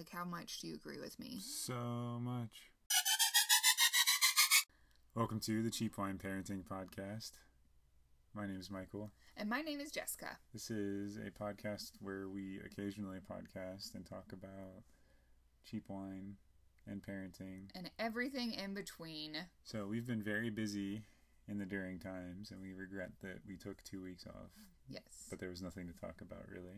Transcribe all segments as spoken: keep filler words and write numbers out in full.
Like, how much do you agree with me? So much. Welcome to the Cheap Wine Parenting Podcast. My name is Michael. And my name is Jessica. This is a podcast where we occasionally podcast and talk about cheap wine and parenting. And everything in between. So we've been very busy in the during times, and we regret that we took two weeks off. Yes. But there was nothing to talk about, really.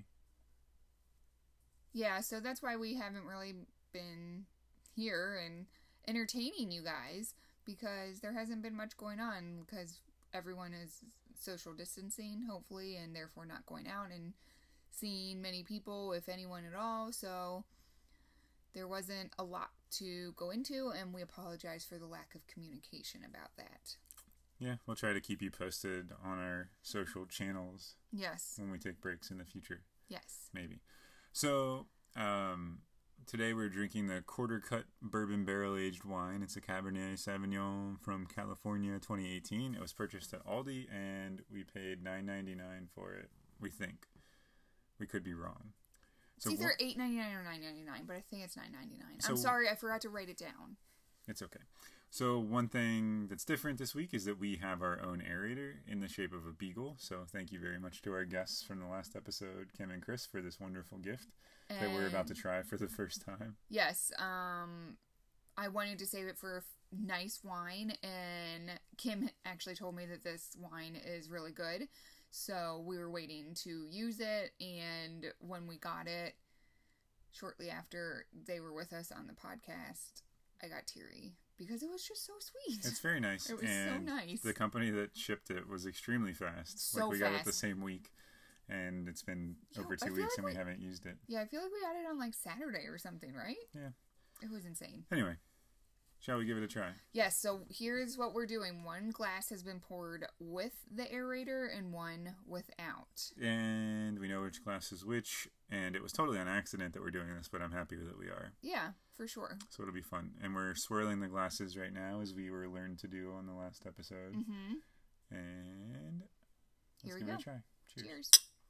Yeah, so that's why we haven't really been here and entertaining you guys, because there hasn't been much going on, because everyone is social distancing, hopefully, and therefore not going out and seeing many people, if anyone at all. So there wasn't a lot to go into, and we apologize for the lack of communication about that. Yeah, we'll try to keep you posted on our social channels. Yes. When we take breaks in the future. Yes. Maybe. So, um, today we're drinking the Quarter Cut Bourbon Barrel Aged Wine. It's a Cabernet Sauvignon from California, twenty eighteen. It was purchased at Aldi, and we paid nine ninety-nine for it. We think. We could be wrong. So it's either eight ninety-nine or nine ninety-nine, but I think it's nine ninety-nine. So, I'm sorry, I forgot to write it down. It's okay. So one thing that's different this week is that we have our own aerator in the shape of a beagle. So thank you very much to our guests from the last episode, Kim and Chris, for this wonderful gift and that we're about to try for the first time. Yes. Um, I wanted to save it for a nice wine, and Kim actually told me that this wine is really good. So we were waiting to use it, and when we got it, shortly after they were with us on the podcast, I got teary. Because it was just so sweet. It's very nice. It was and so nice. The company that shipped it was extremely fast. So like we fast. got it the same week, and it's been Yo, over two I feel weeks like and we we- haven't used it. Yeah, I feel like we got it on like Saturday or something, right? Yeah. It was insane. Anyway, shall we give it a try? Yes, so here's what we're doing. One glass has been poured with the aerator and one without. And we know which glass is which, and it was totally on accident that we're doing this, but I'm happy that we are. Yeah, for sure. So it'll be fun. And we're swirling the glasses right now, as we were learned to do on the last episode. Mm-hmm. And let's Here we give go. it a try. Cheers. Cheers.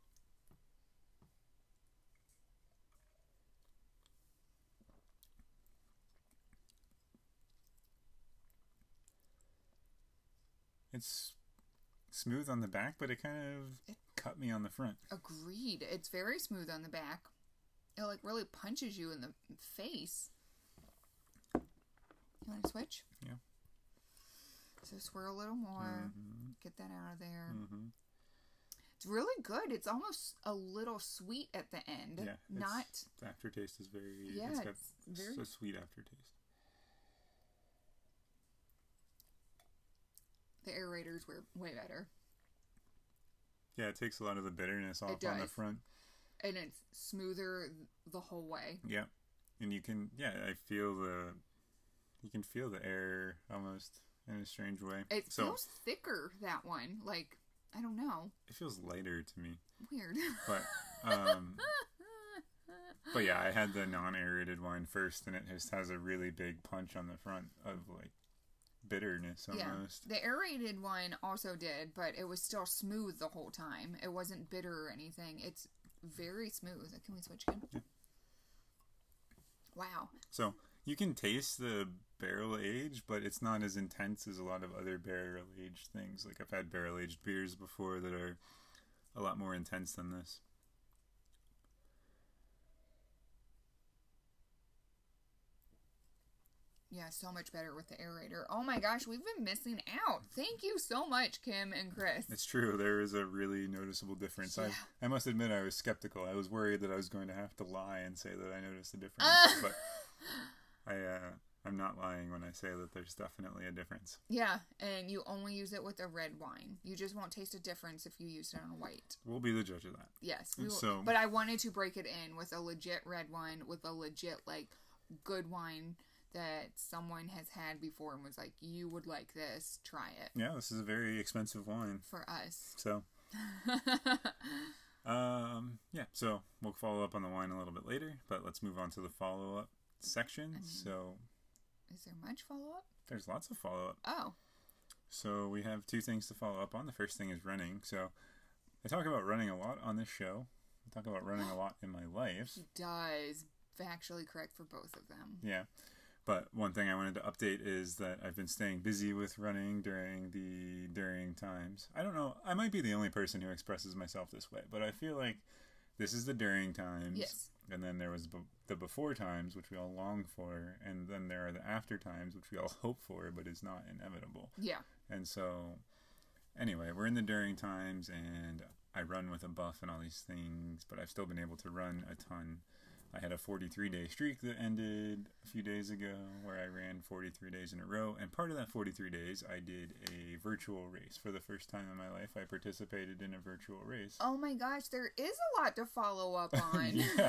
It's smooth on the back, but it kind of It- cut me on the front. Agreed. It's very smooth on the back. It like really punches you in the face. You want to switch? Yeah. So swirl a little more. Mm-hmm. Get that out of there. Mm-hmm. It's really good. It's almost a little sweet at the end. Yeah. Not. The aftertaste is very. Yeah, it's got it's very- a sweet aftertaste. The aerators were way better. Yeah, it takes a lot of the bitterness off It on the does. front. And it's smoother the whole way. Yeah, and you can. Yeah, I feel the. You can feel the air almost in a strange way. It so, feels thicker, that one. Like, I don't know. It feels lighter to me. Weird. But, um, but yeah, I had the non-aerated wine first, and it just has a really big punch on the front of like bitterness almost. Yeah. The aerated one also did, but it was still smooth the whole time. It wasn't bitter or anything. It's very smooth. Can we switch again? Yeah. Wow. So you can taste the barrel age, but it's not as intense as a lot of other barrel aged things. Like I've had barrel aged beers before that are a lot more intense than this. Yeah, so much better with the aerator. Oh my gosh, we've been missing out. Thank you so much, Kim and Chris. It's true. There is a really noticeable difference. Yeah. I I must admit I was skeptical. I was worried that I was going to have to lie and say that I noticed a difference. Uh. But I, uh, I'm not lying when I say that there's definitely a difference. Yeah, and you only use it with a red wine. You just won't taste a difference if you use it on a white. We'll be the judge of that. Yes. We will, So- but I wanted to break it in with a legit red wine, with a legit, like, good wine that someone has had before and was like, you would like this, try it. Yeah, this is a very expensive wine. For us. So, um, yeah, so we'll follow up on the wine a little bit later, but let's move on to the follow-up section. I mean, so, is there much follow-up? there's lots of follow-up. Oh. So we have two things to follow up on. The first thing is running. So I talk about running a lot on this show. I talk about running a lot in my life. He does. factually correct for both of them. Yeah. But one thing I wanted to update is that I've been staying busy with running during the during times. I don't know. I might be the only person who expresses myself this way, but I feel like this is the during times. Yes. And then there was the before times, which we all long for. And then there are the after times, which we all hope for, but is not inevitable. Yeah. And so, anyway, we're in the during times, and I run with a buff and all these things, but I've still been able to run a ton. I had a forty-three day streak that ended a few days ago where I ran forty-three days in a row. And part of that forty-three days, I did a virtual race. For the first time in my life, I participated in a virtual race. Oh my gosh, there is a lot to follow up on. Yeah.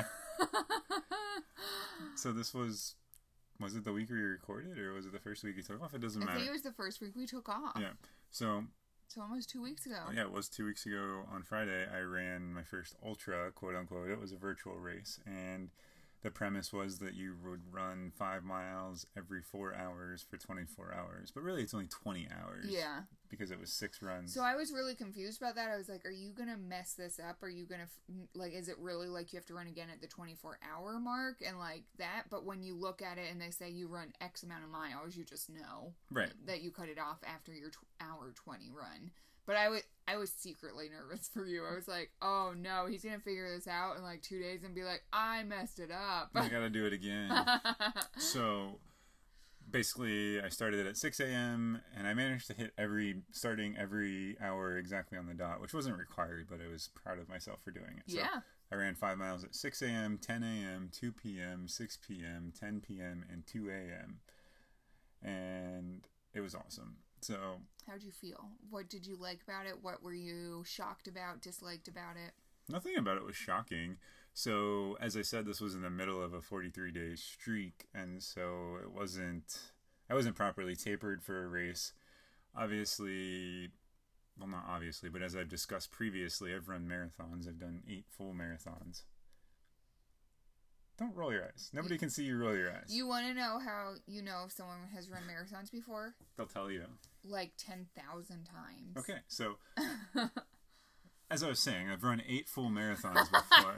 So this was, was it the week we recorded, or was it the first week you took off? It doesn't matter. I think it was the first week we took off. Yeah. So... So almost two weeks ago. Yeah, it was two weeks ago on Friday. I ran my first ultra, quote unquote. It was a virtual race, and the premise was that you would run five miles every four hours for twenty-four hours. But really, it's only twenty hours. Yeah. Because it was six runs. So I was really confused about that. I was like, are you going to mess this up? Are you going to, like, is it really like you have to run again at the twenty-four hour mark and like that? But when you look at it and they say you run X amount of miles, you just know. Right. That you cut it off after your tw- hour twenty run. But I was, I was secretly nervous for you. I was like, oh no, he's going to figure this out in like two days and be like, I messed it up. I got to do it again. So basically, I started it at six a.m. and I managed to hit every, starting every hour exactly on the dot, which wasn't required, but I was proud of myself for doing it. So yeah. I ran five miles at six a.m., ten a.m., two p.m., six p.m., ten p.m., and two a.m. And it was awesome. So, how'd you feel? What did you like about it? What were you shocked about, disliked about it? Nothing about it was shocking. So, as I said, this was in the middle of a forty-three day streak, and so it wasn't, I wasn't properly tapered for a race. Obviously, well, not obviously, but as I've discussed previously, I've run marathons. I've done eight full marathons. Don't roll your eyes. Nobody can see you roll your eyes. You want to know how you know if someone has run marathons before? They'll tell you. Like ten thousand times. Okay, so as I was saying, I've run eight full marathons before.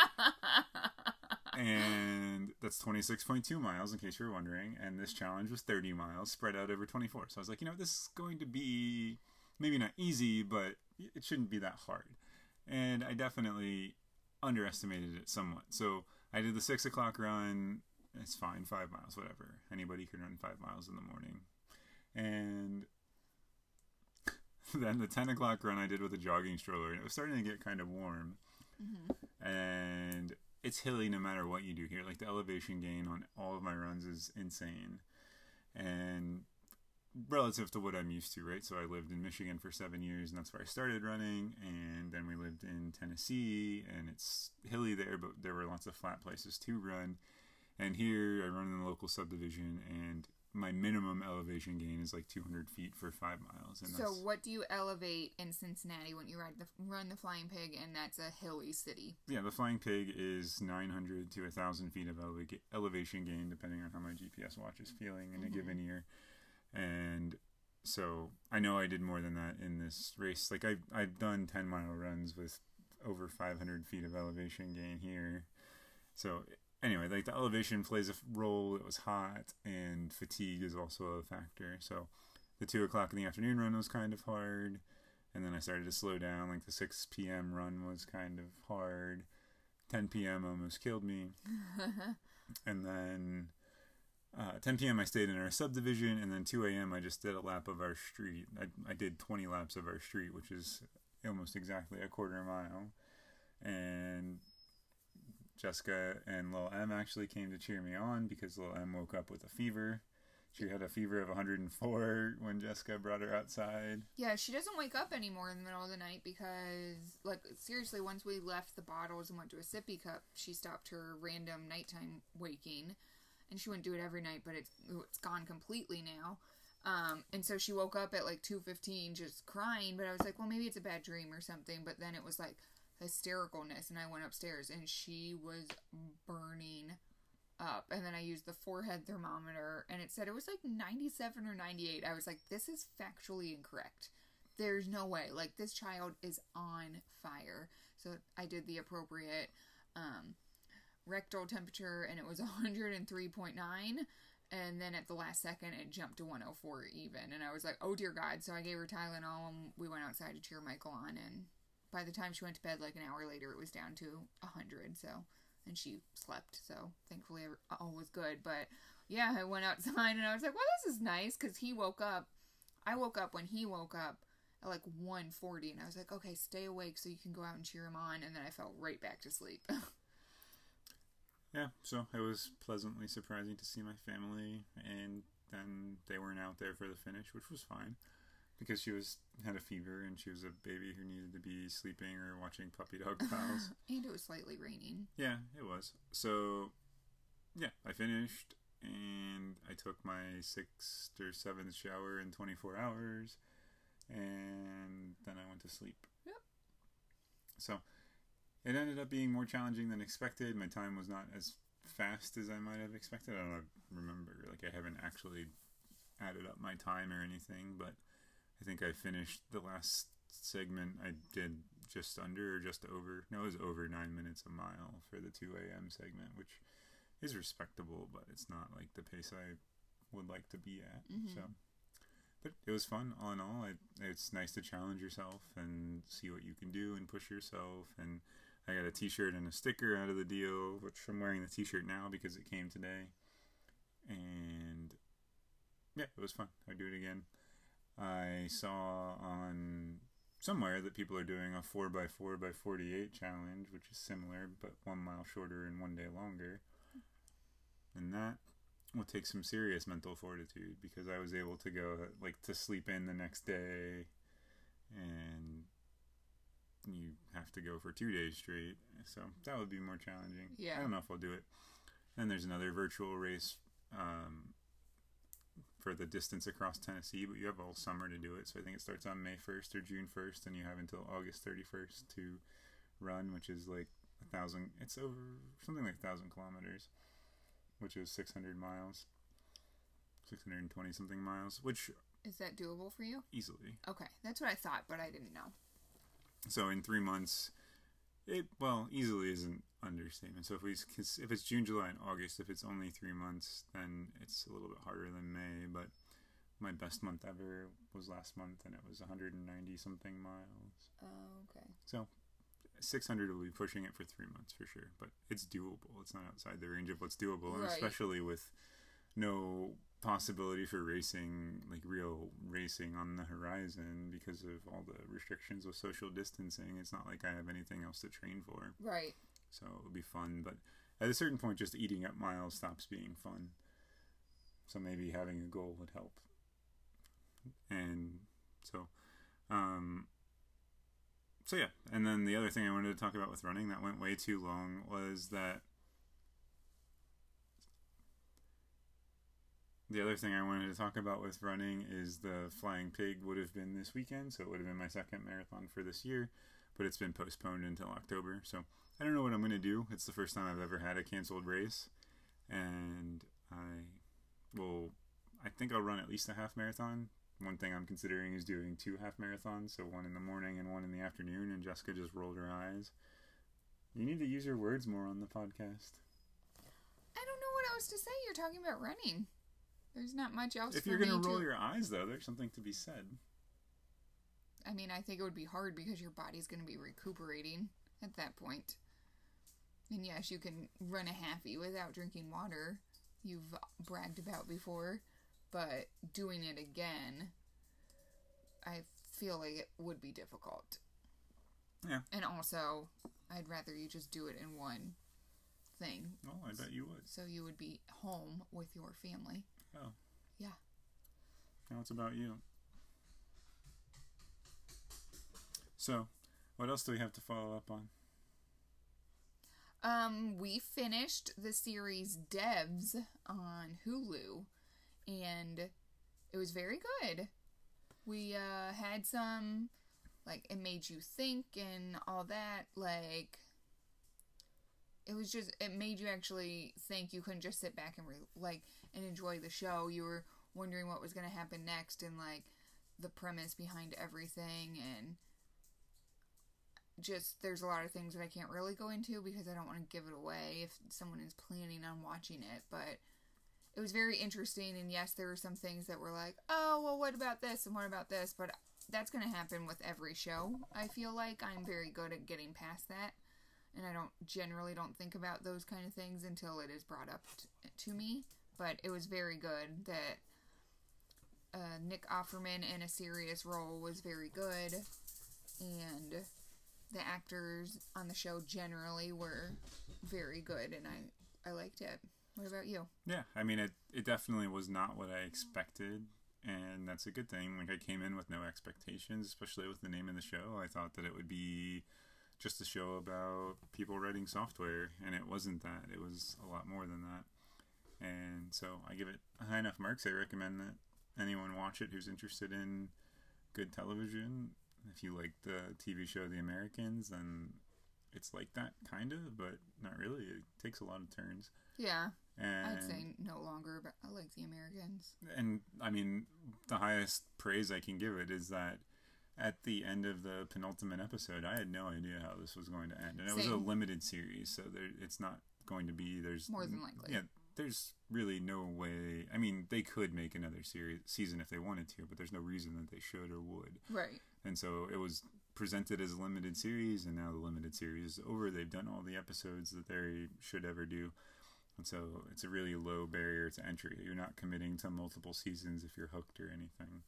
And that's twenty-six point two miles, in case you were wondering. And this challenge was thirty miles, spread out over twenty-four. So I was like, you know, this is going to be maybe not easy, but it shouldn't be that hard. And I definitely underestimated it somewhat. So I did the six o'clock run. It's fine, five miles, whatever. Anybody can run five miles in the morning. And then the ten o'clock run I did with a jogging stroller, and it was starting to get kind of warm. Mm-hmm. And it's hilly no matter what you do here. Like, the elevation gain on all of my runs is insane. And relative to what I'm used to, right? So I lived in Michigan for seven years, and that's where I started running. And then we lived in Tennessee, and it's hilly there, but there were lots of flat places to run. And here I run in the local subdivision, and my minimum elevation gain is like two hundred feet for five miles. And so that's, what do you elevate in Cincinnati when you ride the, run the Flying Pig, and that's a hilly city? Yeah, the Flying Pig is nine hundred to one thousand feet of eleva- elevation gain, depending on how my G P S watch is feeling in mm-hmm. a given year. And so I know I did more than that in this race. Like, I've, I've done ten mile runs with over five hundred feet of elevation gain here. So anyway, like, the elevation plays a role. It was hot, and fatigue is also a factor. So the two o'clock in the afternoon run was kind of hard, and then I started to slow down. Like, the six p.m. run was kind of hard. ten p.m. almost killed me. And then uh, ten p.m. I stayed in our subdivision, and then two a.m. I just did a lap of our street. I, I did twenty laps of our street, which is almost exactly a quarter mile. And Jessica and Lil M actually came to cheer me on, because Lil M woke up with a fever. She had a fever of one hundred four when Jessica brought her outside. Yeah, she doesn't wake up anymore in the middle of the night because, like, seriously, once we left the bottles and went to a sippy cup, she stopped her random nighttime waking. And she wouldn't do it every night, but it's, it's gone completely now. Um, and so she woke up at, like, two fifteen just crying, but I was like, well, maybe it's a bad dream or something. But then it was, like, hystericalness, and I went upstairs, and she was burning up. And then I used the forehead thermometer, and it said it was like ninety-seven or ninety-eight. I was like, this is factually incorrect. There's no way. Like, this child is on fire. So I did the appropriate um rectal temperature, and it was one hundred three point nine. And then at the last second, it jumped to one oh four even. And I was like, oh, dear God. So I gave her Tylenol, and we went outside to cheer Michael on. And by the time she went to bed, like an hour later, it was down to one hundred. So, and she slept. So thankfully, all was good. But yeah, I went outside, and I was like, well, this is nice. Because he woke up. I woke up when he woke up at like one forty. And I was like, okay, stay awake so you can go out and cheer him on. And then I fell right back to sleep. Yeah, so it was pleasantly surprising to see my family, and then they weren't out there for the finish, which was fine, because she was had a fever, and she was a baby who needed to be sleeping or watching Puppy Dog Pals. And it was slightly raining. Yeah, it was. So, yeah, I finished, and I took my sixth or seventh shower in twenty-four hours, and then I went to sleep. Yep. So it ended up being more challenging than expected. My time was not as fast as I might have expected. I don't remember. Like, I haven't actually added up my time or anything, but I think I finished the last segment I did just under or just over. No, it was over nine minutes a mile for the two a.m. segment, which is respectable, but it's not like the pace I would like to be at. Mm-hmm. So, but it was fun all in all. I, it's nice to challenge yourself and see what you can do and push yourself. And I got a t-shirt and a sticker out of the deal, which I'm wearing the t-shirt now because it came today. And yeah, it was fun. I'd do it again. I saw on somewhere that people are doing a four by four by forty-eight challenge, which is similar, but one mile shorter and one day longer. And that will take some serious mental fortitude, because I was able to go, like, to sleep in the next day, and you have to go for two days straight. So that would be more challenging. Yeah. I don't know if I'll do it. Then there's another virtual race um, for the distance across Tennessee, but you have all summer to do it. So I think it starts on May first or June first, and you have until August thirty-first to run, which is like a thousand. It's over something like a thousand kilometers, which is six hundred miles, six hundred twenty something miles, which is that doable for you? Easily. Okay, that's what I thought, but I didn't know. So in three months, it, well, easily isn't understatement. So if we, if it's June, July, and August, if it's only three months, then it's a little bit harder than May. But my best month ever was last month, and it was one hundred ninety something miles. Oh, okay. So six hundred will be pushing it for three months for sure, but it's doable. It's not outside the range of what's doable, and right. especially with no possibility for racing, like real racing on the horizon because of all the restrictions with social distancing. It's not like I have anything else to train for. Right. So it would be fun, but at a certain point, just eating up miles stops being fun. So maybe having a goal would help. And so, um, so yeah. And then the other thing I wanted to talk about with running that went way too long was that The other thing I wanted to talk about with running is the Flying Pig would have been this weekend, so it would have been my second marathon for this year, but it's been postponed until October. So I don't know what I'm going to do. It's the first time I've ever had a canceled race, and I will, I think I'll run at least a half marathon. One thing I'm considering is doing two half marathons, so one in the morning and one in the afternoon, and Jessica just rolled her eyes. You need to use your words more on the podcast. I don't know what else to say. You're talking about running. There's not much else. If you're going to roll your eyes, though, there's something to be said. I mean, I think it would be hard because your body's going to be recuperating at that point. And yes, you can run a halfie without drinking water. You've bragged about before. But doing it again, I feel like it would be difficult. Yeah. And also, I'd rather you just do it in one thing. Oh, I bet you would. So you would be home with your family. Oh. Yeah. Now it's about you. So, what else do we have to follow up on? Um, we finished the series Devs on Hulu, and it was very good. We uh, had some, like, it made you think and all that, like, it was just, it made you actually think. You couldn't just sit back and, re- like, and enjoy the show. You were wondering what was going to happen next and, like, the premise behind everything, and just there's a lot of things that I can't really go into because I don't want to give it away if someone is planning on watching it, but it was very interesting, and yes, there were some things that were like, oh, well, what about this, and what about this, but that's going to happen with every show. I feel like I'm very good at getting past that, and I don't generally don't think about those kind of things until it is brought up t- to me, but it was very good that uh, Nick Offerman in a serious role was very good, and the actors on the show generally were very good, and I, I liked it. What about you? Yeah, I mean, it, it definitely was not what I expected, and that's a good thing. Like, I came in with no expectations, especially with the name of the show. I thought that it would be just a show about people writing software, and it wasn't that. It was a lot more than that. And so I give it high enough marks. I recommend that anyone watch it who's interested in good television. If you like the T V show The Americans, then it's like that, kind of, but not really. It takes a lot of turns. Yeah. And, I'd say no longer, but I like The Americans. And, I mean, the highest praise I can give it is that at the end of the penultimate episode, I had no idea how this was going to end. And it Same. was a limited series, so there, it's not going to be... There's more than likely. Yeah, there's really no way... I mean, they could make another series season if they wanted to, but there's no reason that they should or would. Right. And so it was presented as a limited series, and now the limited series is over. They've done all the episodes that they should ever do. And so it's a really low barrier to entry. You're not committing to multiple seasons if you're hooked or anything.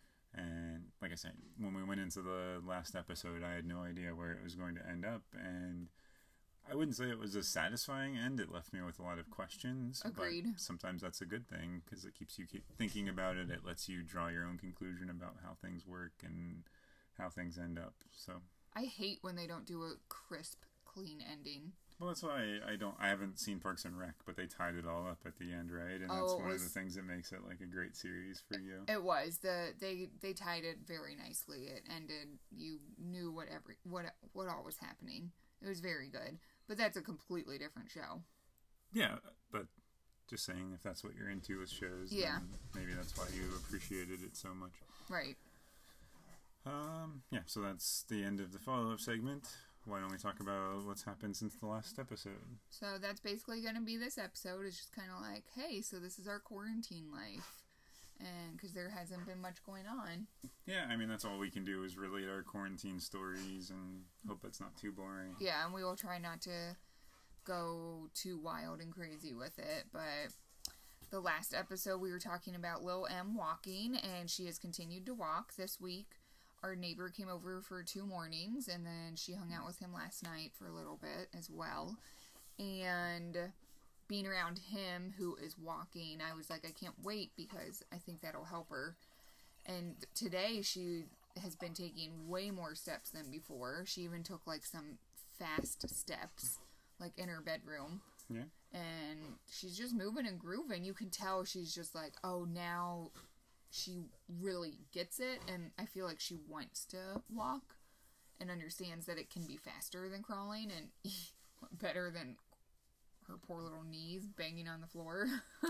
And like I said, when we went into the last episode, I had no idea where it was going to end up. And I wouldn't say it was a satisfying end. It left me with a lot of questions. Agreed. But sometimes that's a good thing because it keeps you keep thinking about it. It lets you draw your own conclusion about how things work and how things end up. So I hate when they don't do a crisp, clean ending. Well, that's why I don't. I haven't seen Parks and Rec, but they tied it all up at the end, right? And that's oh, one was, of the things that makes it like a great series for you. It was the they they tied it very nicely. It ended. You knew what every what what all was happening. It was very good, but that's a completely different show. Yeah, but just saying, if that's what you're into with shows, yeah, then maybe that's why you appreciated it so much. Right. Um. Yeah. So that's the end of the follow-up segment. Why don't we talk about what's happened since the last episode? So that's basically going to be this episode. It's just kind of like, hey, so this is our quarantine life. And because there hasn't been much going on. Yeah, I mean, that's all we can do is relate our quarantine stories and hope it's not too boring. Yeah, and we will try not to go too wild and crazy with it. But the last episode, we were talking about Lil M walking, and she has continued to walk this week. Our neighbor came over for two mornings, and then she hung out with him last night for a little bit as well. And being around him, who is walking, I was like, I can't wait because I think that'll help her. And today she has been taking way more steps than before. She even took like some fast steps, like in her bedroom. Yeah. And she's just moving and grooving. You can tell she's just like, oh, now she really gets it, and I feel like she wants to walk and understands that it can be faster than crawling and better than her poor little knees banging on the floor.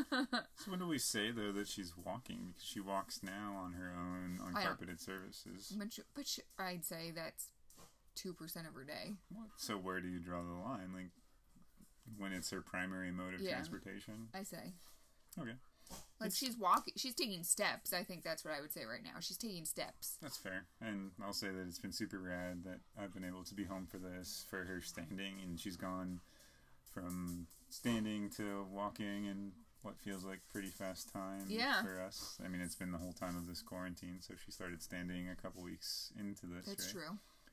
So when do we say, though, that she's walking? Because she walks now on her own on carpeted surfaces. But, she, but she, I'd say that's two percent of her day. What? So where do you draw the line? Like, when it's her primary mode of yeah, transportation? I say. Okay. Like, it's, she's walking, she's taking steps. I think that's what I would say right now. She's taking steps. That's fair. And I'll say that it's been super rad that I've been able to be home for this, for her standing, and she's gone from standing to walking in what feels like pretty fast time yeah. for us. I mean, it's been the whole time of this quarantine, so she started standing a couple weeks into this, That's right? true.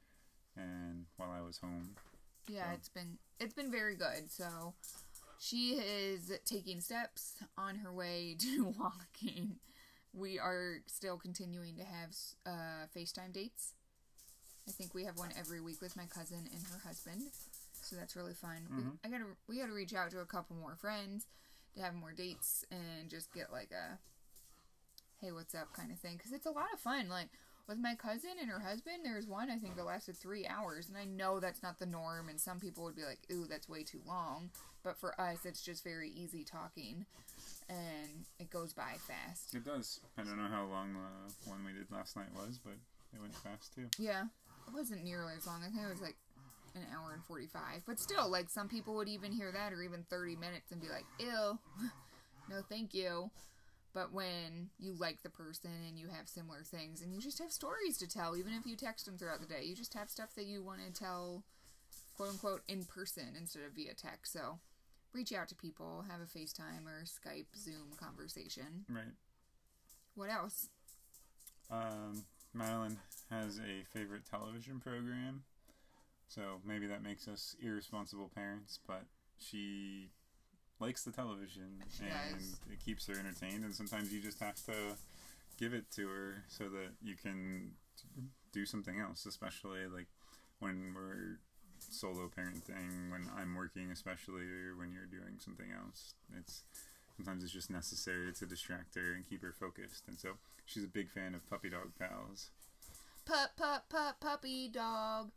And while I was home. Yeah, so. it's been it's been very good. So she is taking steps on her way to walking. We are still continuing to have uh, FaceTime dates. I think we have one every week with my cousin and her husband. So that's really fun. Mm-hmm. We, I gotta we gotta reach out to a couple more friends to have more dates and just get like a hey, what's up kind of thing. Because it's a lot of fun. Like with my cousin and her husband, there's one I think that lasted three hours. And I know that's not the norm. And some people would be like, ooh, that's way too long. But for us, it's just very easy talking. And it goes by fast. It does. I don't know how long the one we did last night was, but it went fast too. Yeah. it wasn't nearly as long. I think it was like an hour and forty-five. But still, like, some people would even hear that, or even thirty minutes, and be like, ew, no thank you. But when you like the person and you have similar things, and you just have stories to tell, even if you text them throughout the day, you just have stuff that you want to tell, quote unquote, in person instead of via text. So reach out to people, have a FaceTime or Skype, Zoom conversation. Right. What else? Um, Madeline has a favorite television program, so maybe that makes us irresponsible parents, but she likes the television, She and does. it keeps her entertained, and sometimes you just have to give it to her so that you can do something else, especially like when we're solo parenting, when I'm working especially, or when you're doing something else. It's sometimes it's just necessary to distract her and keep her focused, and so she's a big fan of Puppy Dog Pals. Pup, pup, pup, puppy dog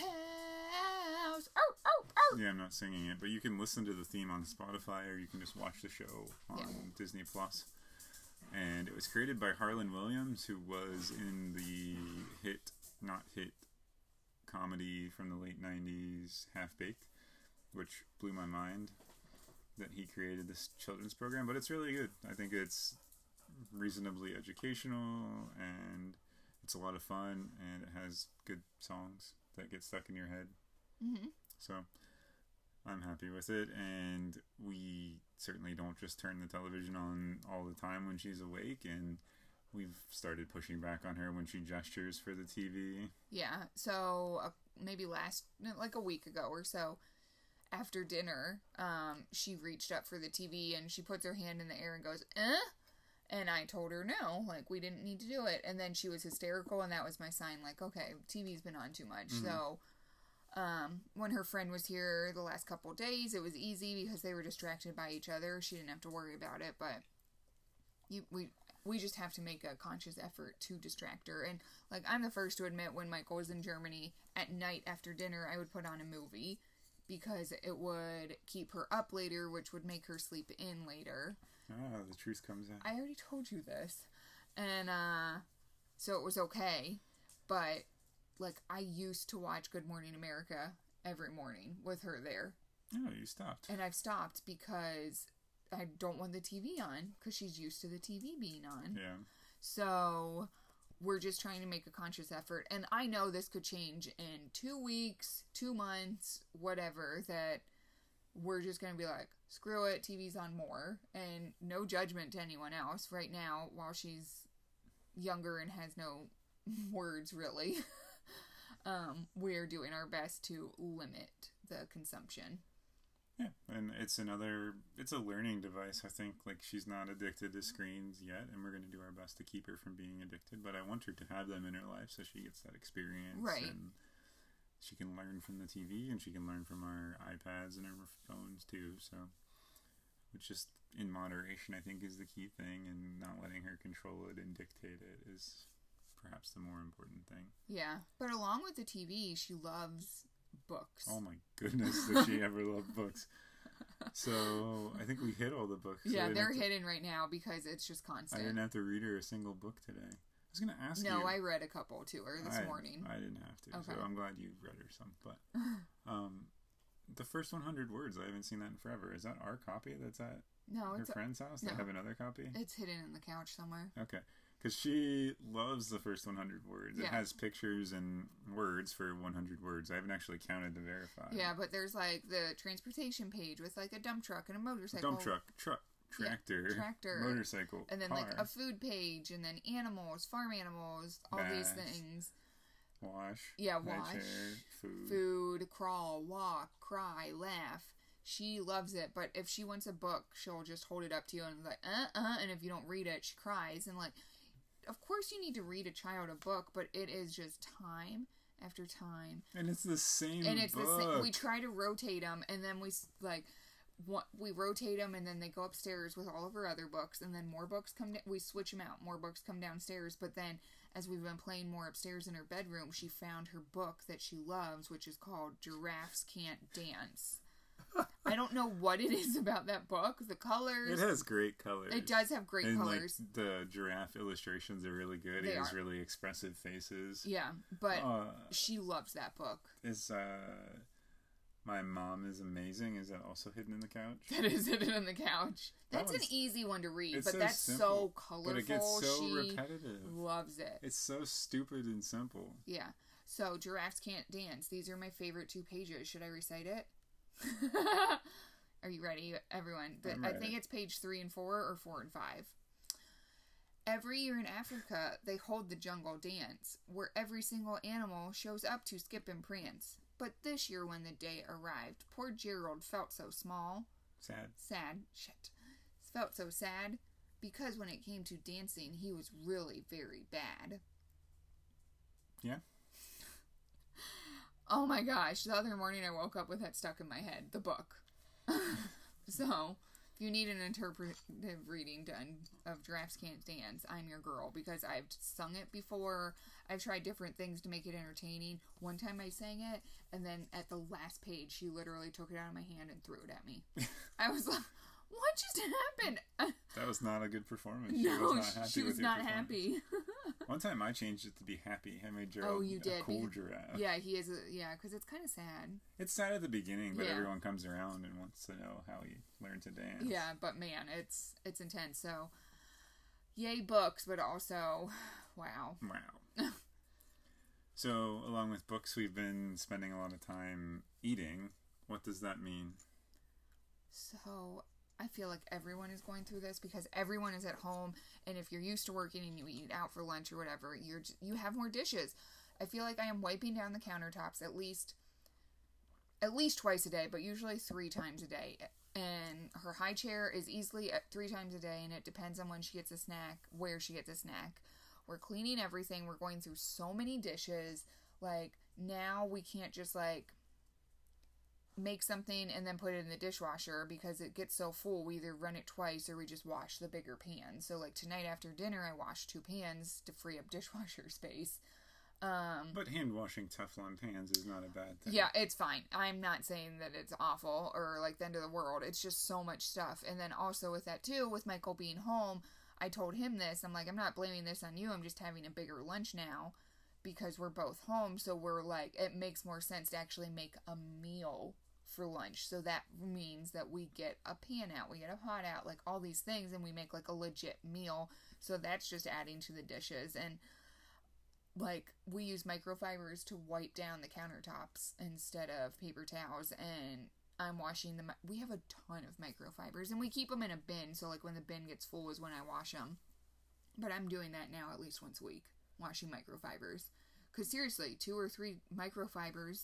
pals. Oh, oh, oh. Yeah, I'm not singing it, but you can listen to the theme on Spotify, or you can just watch the show on Yeah. Disney Plus. And it was created by Harlan Williams, who was in the hit, not hit, comedy from the late nineties, Half Baked, which blew my mind that he created this children's program. But it's really good. I think it's reasonably educational, and it's a lot of fun, and it has good songs that get stuck in your head. Mm-hmm. So I'm happy with it, and we certainly don't just turn the television on all the time when she's awake, and we've started pushing back on her when she gestures for the T V. Yeah, so uh, maybe last, no, like a week ago or so, after dinner, um, she reached up for the T V, and she puts her hand in the air and goes, eh? And I told her no, like, we didn't need to do it. And then she was hysterical, and that was my sign, like, okay, T V's been on too much. Mm-hmm. So, um, when her friend was here the last couple of days, it was easy because they were distracted by each other. She didn't have to worry about it, but you, we, we just have to make a conscious effort to distract her. And, like, I'm the first to admit, when Michael was in Germany, at night after dinner, I would put on a movie because it would keep her up later, which would make her sleep in later. Ah, the truth comes out. I already told you this. And, uh, so it was okay. But, like, I used to watch Good Morning America every morning with her there. Oh, you stopped. And I've stopped because I don't want the T V on, because she's used to the T V being on. Yeah. So we're just trying to make a conscious effort. And I know this could change in two weeks, two months, whatever, that we're just going to be like, screw it, T V's on more. And no judgment to anyone else. Right now, while she's younger and has no words, really, um, we're doing our best to limit the consumption. Yeah, and it's another, it's a learning device, I think. Like, she's not addicted to screens yet, and we're going to do our best to keep her from being addicted, but I want her to have them in her life so she gets that experience. Right. And she can learn from the T V, and she can learn from our iPads and our phones, too, so. Which, just in moderation, I think, is the key thing, and not letting her control it and dictate it is perhaps the more important thing. Yeah, but along with the T V, she loves books. Oh my goodness, does she ever love books? So I think we hit all the books. Yeah, I they're to, hidden right now because it's just constant. I didn't have to read her a single book today. I was going to ask no, you. I read a couple to her this I, morning. I didn't have to, Okay. so I'm glad you read her some. But um, the first one hundred words, I haven't seen that in forever. Is that our copy that's at No, her it's friend's house? no. They have another copy? it's hidden in the couch somewhere. Okay. Because she loves the first one hundred words. It Yeah. has pictures and words for one hundred words. I haven't actually counted to verify. Yeah, but there's like the transportation page with like a dump truck and a motorcycle. Dump truck, truck, tractor, Yeah, tractor. motorcycle, And then car, like a food page, and then animals, farm animals, all these Bash. things. wash, Yeah, high wash. chair, food. Food, crawl, walk, cry, laugh. She loves it, but if she wants a book, she'll just hold it up to you and be like, uh, uh, and if you don't read it, she cries. And like, of course you need to read a child a book, but it is just time after time. And it's the same And it's book. the same. We try to rotate them, and then we s- like, what we rotate them, and then they go upstairs with all of her other books, and then more books come. Da- we switch them out. More books come downstairs, but then as we've been playing more upstairs in her bedroom, she found her book that she loves, which is called Giraffes Can't Dance. I don't know what it is about that book. The colors. It has great colors. It does have great and, colors. Like, the giraffe illustrations are really good. They He has are. really expressive faces. Yeah, but Uh, she loves that book. is uh, My Mom is Amazing. Is that also hidden in the couch? That is hidden in the couch. That That's an one's- easy one to read, it's but so that's simple, so colorful. But it gets so she repetitive. loves it. It's so stupid and simple. Yeah. So, Giraffes Can't Dance. These are my favorite two pages. Should I recite it? Are you ready, everyone? The, I'm I ready. think it's page three and four or four and five. Every year in Africa, they hold the jungle dance, where every single animal shows up to skip and prance. But this year when the day arrived, poor Gerald felt so small. Sad. Sad. Shit. Felt so sad, because when it came to dancing, he was really very bad. Yeah. Oh my gosh, the other morning I woke up with that stuck in my head, the book. So, if you need an interpretive reading done of Giraffes Can't Dance, I'm your girl, because I've sung it before. I've tried different things to make it entertaining. One time I sang it, and then at the last page, she literally took it out of my hand and threw it at me. I was like, what just happened? That was not a good performance. She No, was not happy she with was your not performance. happy. One time I changed it to be happy. I made Gerald Oh, you did, a cool because- giraffe. Yeah, he is, a, yeah, because it's kind of sad. It's sad at the beginning, but Yeah. everyone comes around and wants to know how he learned to dance. Yeah, but man, it's it's intense. So, yay books, but also, wow. Wow. So, along with books, we've been spending a lot of time eating. What does that mean? So, I feel like everyone is going through this because everyone is at home, and if you're used to working and you eat out for lunch or whatever, you're j- you have more dishes. I feel like I am wiping down the countertops at least at least twice a day, but usually three times a day. And her high chair is easily at three times a day, and it depends on when she gets a snack, where she gets a snack. We're cleaning everything. We're going through so many dishes. Like, now we can't just, like, make something and then put it in the dishwasher because it gets so full. We either run it twice or we just wash the bigger pan. So, like, tonight after dinner, I washed two pans to free up dishwasher space. Um, But hand washing Teflon pans is not a bad thing. yeah, it's fine. I'm not saying that it's awful or like the end of the world. It's just so much stuff. And then also with that too, with Michael being home, I told him this. I'm like, I'm not blaming this on you. I'm just having a bigger lunch now because we're both home. So we're like, it makes more sense to actually make a meal for lunch. So that means that we get a pan out, we get a pot out, like all these things, and we make like a legit meal. So that's just adding to the dishes. And like, we use microfibers to wipe down the countertops instead of paper towels, and I'm washing them. We have a ton of microfibers, and we keep them in a bin, so like when the bin gets full is when I wash them. But I'm doing that now at least once a week, washing microfibers. Because seriously, two or three microfibers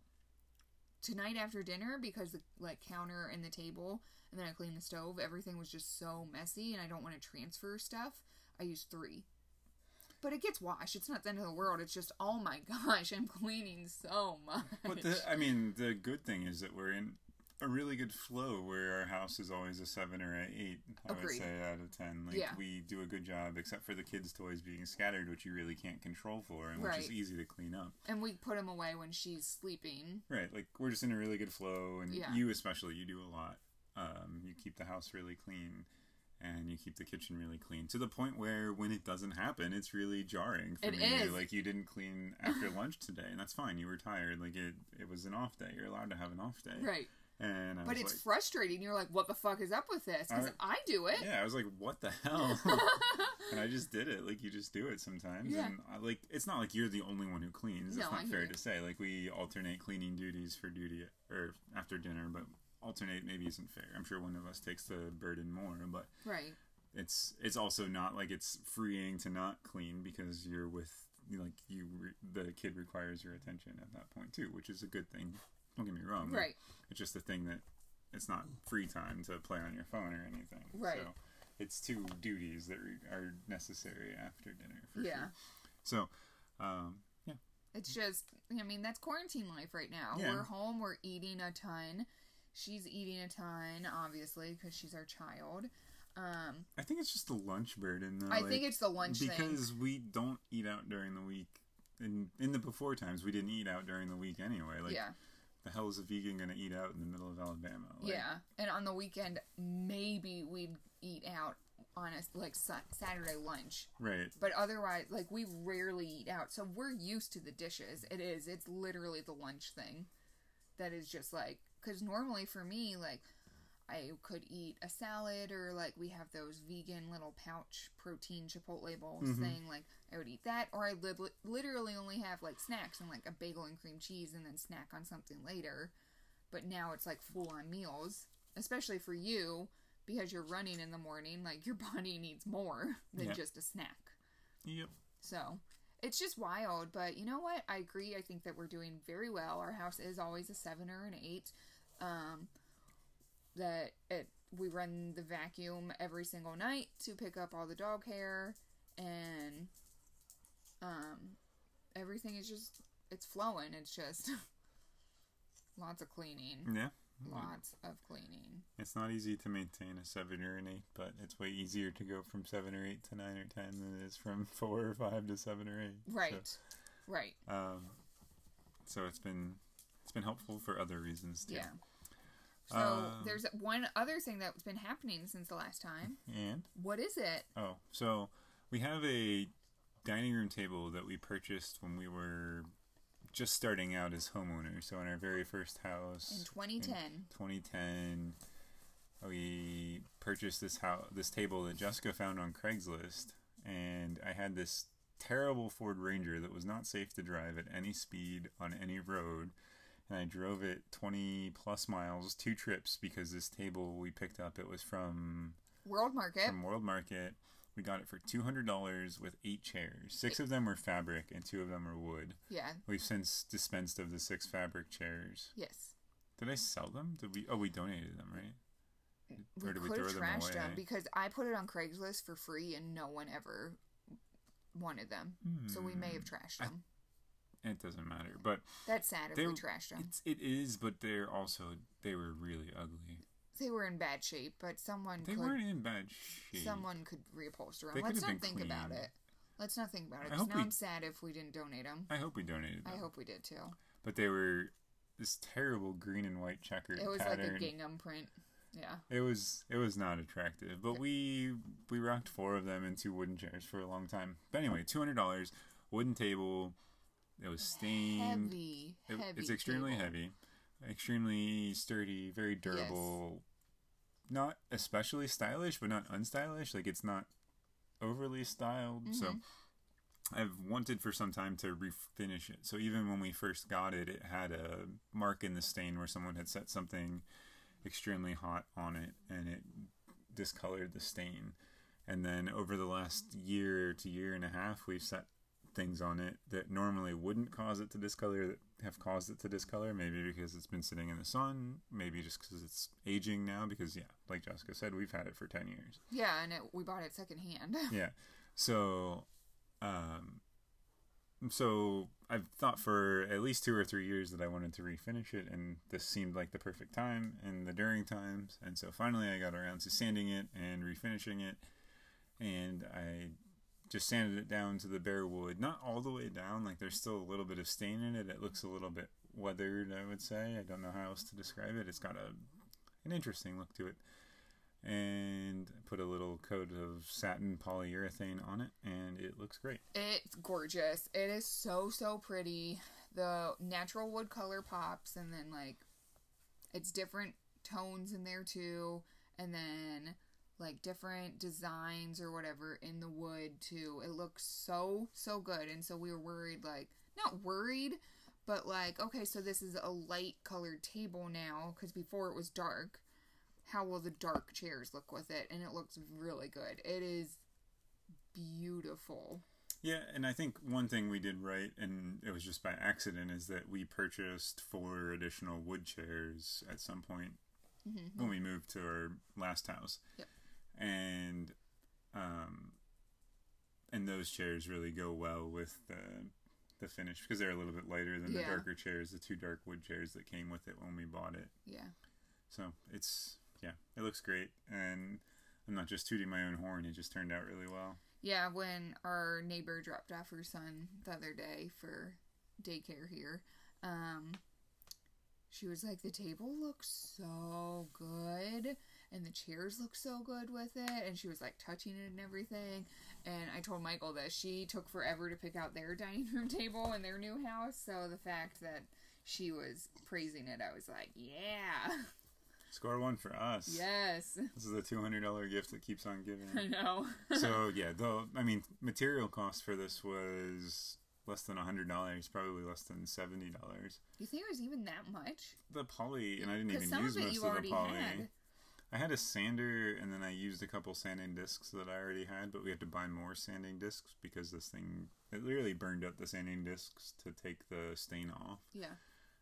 tonight after dinner, because the like counter and the table, and then I cleaned the stove, everything was just so messy, and I don't want to transfer stuff. I used three. But it gets washed. It's not the end of the world. It's just, oh my gosh, I'm cleaning so much. But the, I mean, the good thing is that we're in a really good flow where our house is always a seven or an eight, I would Agreed. say, out of ten. Like, Yeah. we do a good job, except for the kids' toys being scattered, which you really can't control for, and which Right. is easy to clean up. And we put them away when she's sleeping. Right, like, we're just in a really good flow, and Yeah. you especially, you do a lot. Um, you keep the house really clean, and you keep the kitchen really clean, to the point where when it doesn't happen, it's really jarring for It me. is. Like, you didn't clean after lunch today, and that's fine. You were tired. Like, it, it was an off day. You're allowed to have an off day. Right. And I But was it's like, frustrating. You're like, what the fuck is up with this? Because I- I do it. yeah, I was like, what the hell? And I just did it. Like, you just do it sometimes. Yeah. And I, like, it's not like you're the only one who cleans. It's No, I not hear fair you. to say. Like, we alternate cleaning duties for duty or after dinner, but alternate maybe isn't fair. I'm sure one of us takes the burden more, but Right. it's it's also not like it's freeing to not clean because you're with, you know, like, you re- the kid requires your attention at that point too, which is a good thing. Don't get me wrong. Like, Right. it's just a thing that it's not free time to play on your phone or anything. Right. So it's two duties that re- are necessary after dinner for Yeah. sure. So, um, yeah. It's just, I mean, that's quarantine life right now. Yeah. We're home, we're eating a ton. She's eating a ton, obviously, because she's our child. Um, I think it's just the lunch burden, though. I like, think it's the lunch thing. because we don't eat out during the week. In in the before times, we didn't eat out during the week anyway. Like, Yeah. the hell is a vegan going to eat out in the middle of Alabama? Like, yeah. And on the weekend, maybe we'd eat out on a, like, Saturday lunch. Right. But otherwise, like, we rarely eat out. So we're used to the dishes. It is. It's literally the lunch thing that is just, like... Because normally for me, like, I could eat a salad or, like, we have those vegan little pouch protein Chipotle bowls mm-hmm. thing. Like, I would eat that. Or I li- literally only have, like, snacks and, like, a bagel and cream cheese and then snack on something later. But now it's, like, full-on meals. Especially for you... Because you're running in the morning, like, your body needs more than yep. just a snack. Yep. So, it's just wild. But you know what? I agree. I think that we're doing very well. Our house is always a seven or an eight. Um, that it, we run the vacuum every single night to pick up all the dog hair. And um, everything is just, it's flowing. It's just lots of cleaning. Yeah. Lots of cleaning. It's not easy to maintain a seven or an eight, but it's way easier to go from seven or eight to nine or ten than it is from four or five to seven or eight. Right, so, right. Um, so it's been it's been helpful for other reasons too. Yeah. So um, there's one other thing that's been happening since the last time. And what is it? Oh, so we have a dining room table that we purchased when we were just starting out as homeowners. So in our very first house in twenty ten, in twenty ten, we purchased this house, this table that Jessica found on Craigslist, and I had this terrible Ford Ranger that was not safe to drive at any speed on any road, and I drove it twenty plus miles, two trips, because this table we picked up, it was from World Market. From World Market. We got it for two hundred dollars with eight chairs. Six of them were fabric and two of them were wood. Yeah. We've since dispensed of the six fabric chairs. Yes. Did I sell them? Did we? Oh, we donated them, right? We or did could we throw have them trashed away? them because I put it on Craigslist for free and no one ever wanted them. Hmm. So we may have trashed them. I, it doesn't matter, but that's sad if we trashed them. It's, it is, but they're also they were really ugly. They were in bad shape, but someone they could... They weren't in bad shape. Someone could reupholster them. They Let's not think clean. about it. Let's not think about it, because now we, I'm sad if we didn't donate them. I hope we donated them. I hope we did, too. But they were this terrible green and white checkered pattern. It was pattern. like a gingham print. Yeah. It was it was not attractive. But we we rocked four of them in two wooden chairs for a long time. But anyway, two hundred dollars, wooden table. It was stained. Heavy, it, heavy It's extremely table. heavy. Extremely sturdy, very durable. Yes. Not especially stylish, but not unstylish. Like, it's not overly styled. Mm-hmm. So I've wanted for some time to refinish it. So even when we first got it, it had a mark in the stain where someone had set something extremely hot on it, and it discolored the stain. And then over the last year to year and a half, we've set things on it that normally wouldn't cause it to discolor that have caused it to discolor, maybe because it's been sitting in the sun, maybe just because it's aging now, because yeah, like Jessica said, we've had it for ten years. Yeah, and it, we bought it secondhand. Yeah. So um so I've thought for at least two or three years that I wanted to refinish it, and this seemed like the perfect time in the during times, and so finally I got around to sanding it and refinishing it, and I just sanded it down to the bare wood, not all the way down, like there's still a little bit of stain in it. It looks a little bit weathered, I would say. I don't know how else to describe it. It's got a an interesting look to it. And put a little coat of satin polyurethane on it, and it looks great. It's gorgeous. It is so, so pretty. The natural wood color pops, and then, like, it's different tones in there, too. And then... like different designs or whatever in the wood too. It looks so, so good. And so we were worried, like, not worried, but like, okay, so this is a light colored table now, because before it was dark. How will the dark chairs look with it? And it looks really good. It is beautiful. Yeah, and I think one thing we did right, and it was just by accident, is that we purchased four additional wood chairs at some point mm-hmm. when we moved to our last house. Yep. And um, and those chairs really go well with the the finish, because they're a little bit lighter than yeah. the darker chairs, the two dark wood chairs that came with it when we bought it. Yeah. So it's, yeah, it looks great. And I'm not just tooting my own horn, it just turned out really well. Yeah, when our neighbor dropped off her son the other day for daycare here, um, she was like, the table looks so good, and the chairs look so good with it, and she was like touching it and everything. And I told Michael that she took forever to pick out their dining room table in their new house, so the fact that she was praising it, I was like, yeah. Score one for us. Yes. This is a two hundred dollars gift that keeps on giving. I know. So, yeah, though, I mean, material cost for this was less than one hundred dollars, probably less than seventy dollars. You think it was even that much? The poly, and I didn't even some use of it most you of the already poly. had. I had a sander, and then I used a couple sanding discs that I already had, but we had to buy more sanding discs because this thing, it literally burned up the sanding discs to take the stain off. Yeah.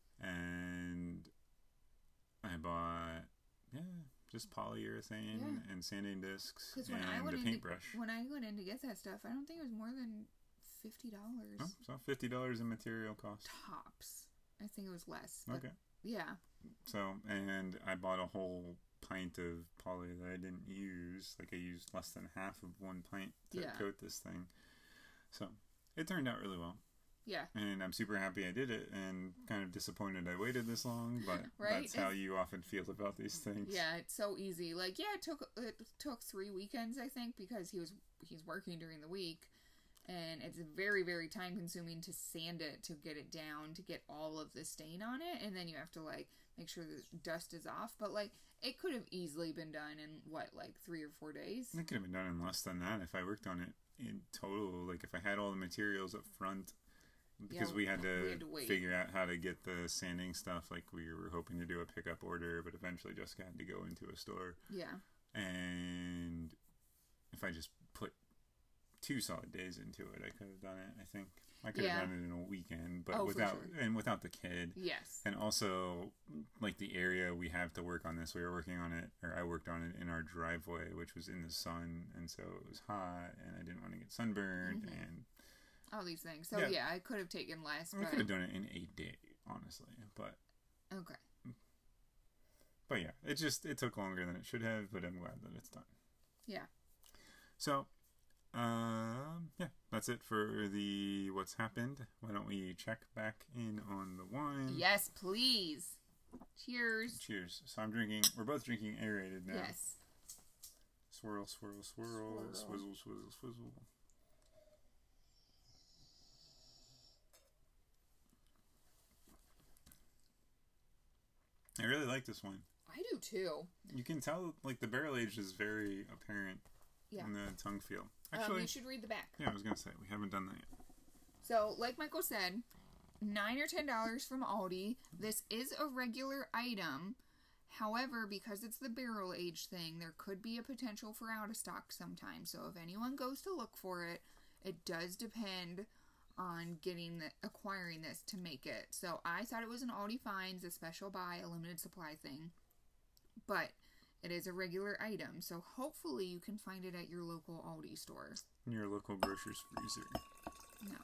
And I bought, yeah, just polyurethane Yeah. and sanding discs when I and went a into- paintbrush. When I went in to get that stuff, I don't think it was more than fifty dollars. Oh, so fifty dollars in material cost. Tops. I think it was less. But Okay. yeah. So, and I bought a whole pint of poly that I didn't use. Like, I used less than half of one pint to Yeah. coat this thing. So, it turned out really well. Yeah. And I'm super happy I did it, and kind of disappointed I waited this long, but Right? that's how you often feel about these things. Yeah, it's so easy. Like, yeah, it took it took three weekends, I think, because he was he's working during the week, and it's very very time consuming to sand it, to get it down, to get all of the stain on it, and then you have to like make sure the dust is off. But like, it could have easily been done in what, like three or four days. It could have been done in less than that if I worked on it in total. Like, if I had all the materials up front, because Yeah, we had to, we had to wait. figure out how to get the sanding stuff. Like, we were hoping to do a pickup order, but eventually just had to go into a store. Yeah. And if I just put two solid days into it, I could have done it. I think I could Yeah. have done it in a weekend, but Oh, for without sure. and without the kid. Yes. And also, like, the area we have to work on this, we were working on it, or I worked on it in our driveway, which was in the sun, and so it was hot, and I didn't want to get sunburned, Mhm. and All these things. So Yeah. yeah, I could have taken less, we but could have done it in a day, honestly. But okay. but yeah, it just it took longer than it should have, but I'm glad that it's done. Yeah. So, um, yeah, that's it for the what's happened. Why don't we check back in on the wine? Yes, please. Cheers. Cheers. So I'm drinking. We're both drinking aerated now. Yes. Swirl, swirl, swirl, Swirl. swizzle, swizzle, swizzle. I really like this wine. I do too. You can tell, like, the barrel age is very apparent Yeah. in the tongue feel. Um, Actually, you should read the back. yeah, I was gonna say we haven't done that yet. So, like Michael said, nine or ten dollars from Aldi. This is a regular item. However, because it's the barrel age thing, there could be a potential for out of stock sometime. So, if anyone goes to look for it, it does depend on getting the acquiring this to make it. So, I thought it was an Aldi Finds, a special buy, a limited supply thing, but it is a regular item. So, hopefully, you can find it at your local Aldi store. In your local grocer's freezer. No.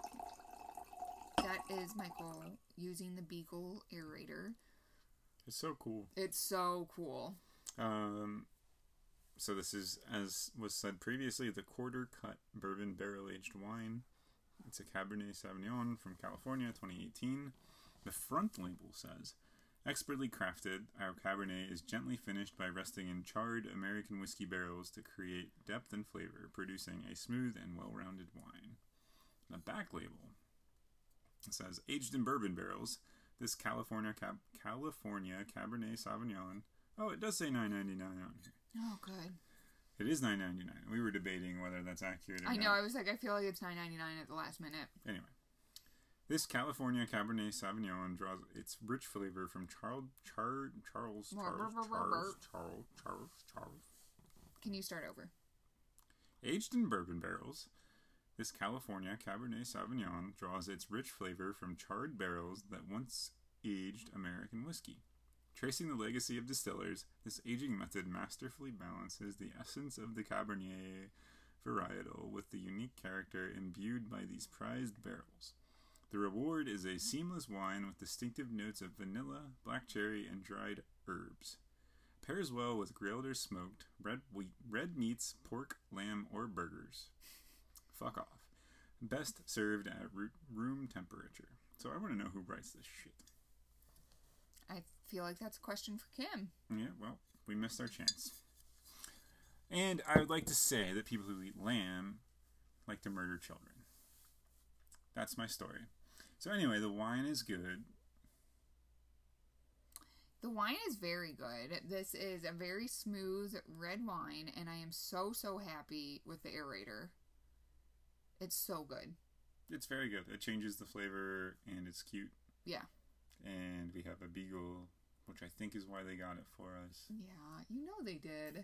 That is Michael using the Beagle aerator. It's so cool. It's so cool. Um, so this is, as was said previously, the quarter cut bourbon barrel aged wine. It's a Cabernet Sauvignon from California, twenty eighteen. The front label says, expertly crafted, our Cabernet is gently finished by resting in charred American whiskey barrels to create depth and flavor, producing a smooth and well-rounded wine. The back label says, aged in bourbon barrels, this California Cab- California Cabernet Sauvignon. Oh, it does say nine ninety-nine on here. Oh, good. It is nine ninety-nine. We were debating whether that's accurate or I not. know. I was like, I feel like it's nine ninety-nine at the last minute. Anyway, this California Cabernet Sauvignon draws its rich flavor from Charles, Char, Charles, Charles, Charles, Charles, Charles, Charles, Charles. Can you start over? Aged in bourbon barrels, this California Cabernet Sauvignon draws its rich flavor from charred barrels that once aged American whiskey. Tracing the legacy of distillers, this aging method masterfully balances the essence of the Cabernet varietal with the unique character imbued by these prized barrels. The reward is a seamless wine with distinctive notes of vanilla, black cherry, and dried herbs. Pairs well with grilled or smoked, red, wheat, red meats, pork, lamb, or burgers. Fuck off. Best served at room temperature. So I want to know who writes this shit. I feel like that's a question for Kim. Yeah, well, we missed our chance. And I would like to say that people who eat lamb like to murder children. That's my story. So anyway, the wine is good. The wine is very good. This is a very smooth red wine, and I am so, so happy with the aerator. It's so good. It's very good. It changes the flavor, and it's cute. Yeah. And we have a beagle, which I think is why they got it for us. Yeah, you know they did.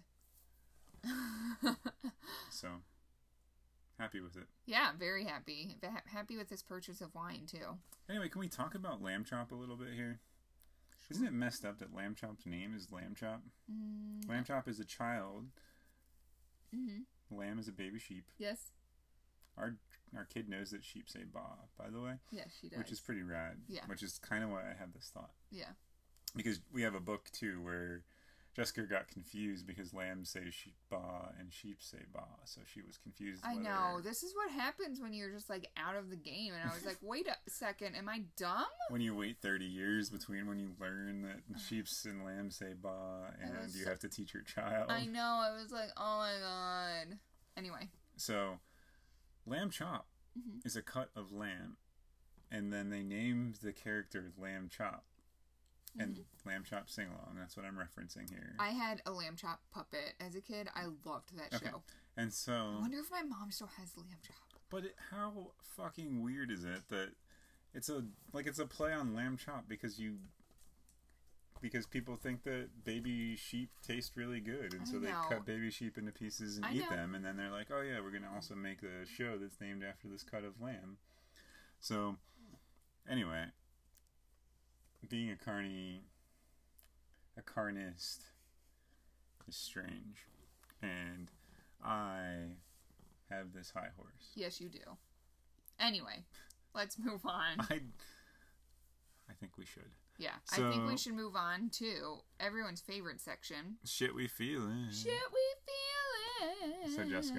So, happy with it. Yeah, very happy. Ha- happy with this purchase of wine, too. Anyway, can we talk about Lamb Chop a little bit here? Isn't it messed up that Lamb Chop's name is Lamb Chop? Mm. Lamb Chop is a child. Mm-hmm. Lamb is a baby sheep. Yes. Our our kid knows that sheep say ba, by the way. Yes, she does. Which is pretty rad. Yeah. Which is kind of why I had this thought. Yeah. Because we have a book, too, where Jessica got confused because lambs say sheep ba and sheep say ba. So she was confused. I whether... know. This is what happens when you're just, like, out of the game. And I was like, wait a second. Am I dumb? When you wait thirty years between when you learn that sheeps and lambs say ba and you so... have to teach your child. I know. I was like, oh, my God. Anyway. So, Lamb Chop mm-hmm. is a cut of lamb. And then they named the character Lamb Chop. And mm-hmm. Lamb Chop Sing Along. That's what I'm referencing here. I had a Lamb Chop puppet as a kid. I loved that okay. show. And so... I wonder if my mom still has Lamb Chop. But it, how fucking weird is it that it's a... Like, it's a play on Lamb Chop because you... Because people think that baby sheep taste really good. And I so know. They cut baby sheep into pieces and I eat know. them. And then they're like, oh yeah, we're going to also make a show that's named after this cut of lamb. So, anyway... Being a carny, a carnist is strange. And I have this high horse. Yes, you do. Anyway, let's move on. I, I think we should. Yeah, so, I think we should move on to everyone's favorite section. Shit we feelin'. Shit we feelin'. So, Jessica.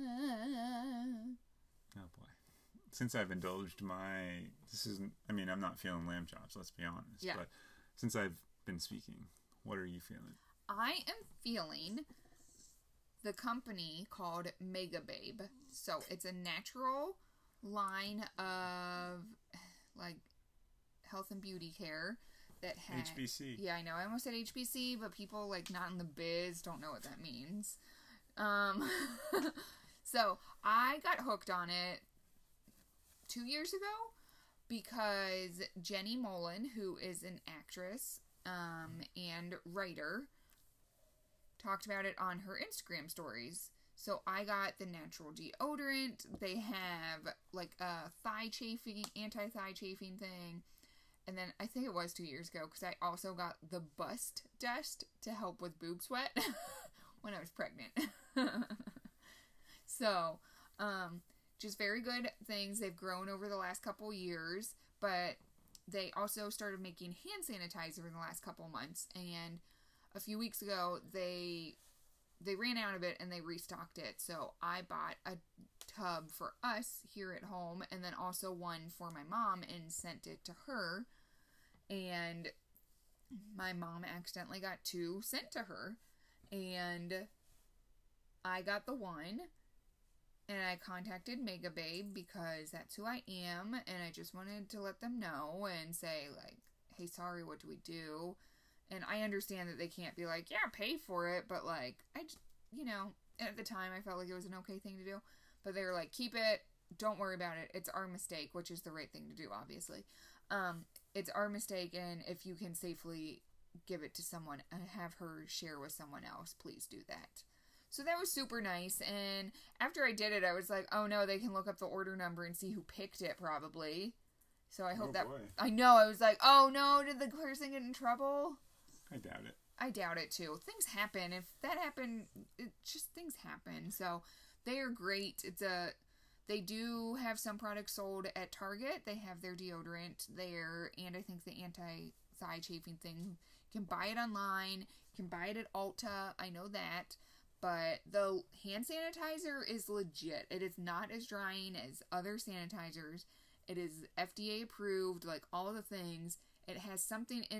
Oh, boy. Since I've indulged my, this isn't, I mean, I'm not feeling lamb chops, let's be honest. Yeah. But since I've been speaking, what are you feeling? I am feeling the company called Mega Babe. So it's a natural line of, like, health and beauty care that has... H B C. Yeah, I know. I almost said H B C, but people, like, not in the biz don't know what that means. Um, so I got hooked on it two years ago because Jenny Mollen, who is an actress um, and writer, talked about it on her Instagram stories. So I got the natural deodorant. They have like a thigh chafing, anti-thigh chafing thing. And then I think it was two years ago because I also got the bust dust to help with boob sweat when I was pregnant. So, um... just very good things. They've grown over the last couple years, but they also started making hand sanitizer in the last couple months. And a few weeks ago, they they ran out of it and they restocked it. So I bought a tub for us here at home, and then also one for my mom and sent it to her. And my mom accidentally got two sent to her, and I got the one. And I contacted Mega Babe because that's who I am, and I just wanted to let them know and say, like, hey, sorry, what do we do? And I understand that they can't be like, yeah, pay for it, but, like, I just, you know, at the time I felt like it was an okay thing to do. But they were like, keep it, don't worry about it, it's our mistake, which is the right thing to do, obviously. Um, it's our mistake, and if you can safely give it to someone and have her share with someone else, please do that. So that was super nice, and after I did it, I was like, oh no, they can look up the order number and see who picked it, probably. So I hope oh, that... Boy. I know, I was like, oh no, did the person get in trouble? I doubt it. I doubt it, too. Things happen. If that happened, it just, things happen. So, they are great. It's a... They do have some products sold at Target. They have their deodorant there, and I think the anti-thigh chafing thing. You can buy it online. You can buy it at Ulta. I know that. But the hand sanitizer is legit. It is not as drying as other sanitizers. It is F D A approved, like all of the things. It has something in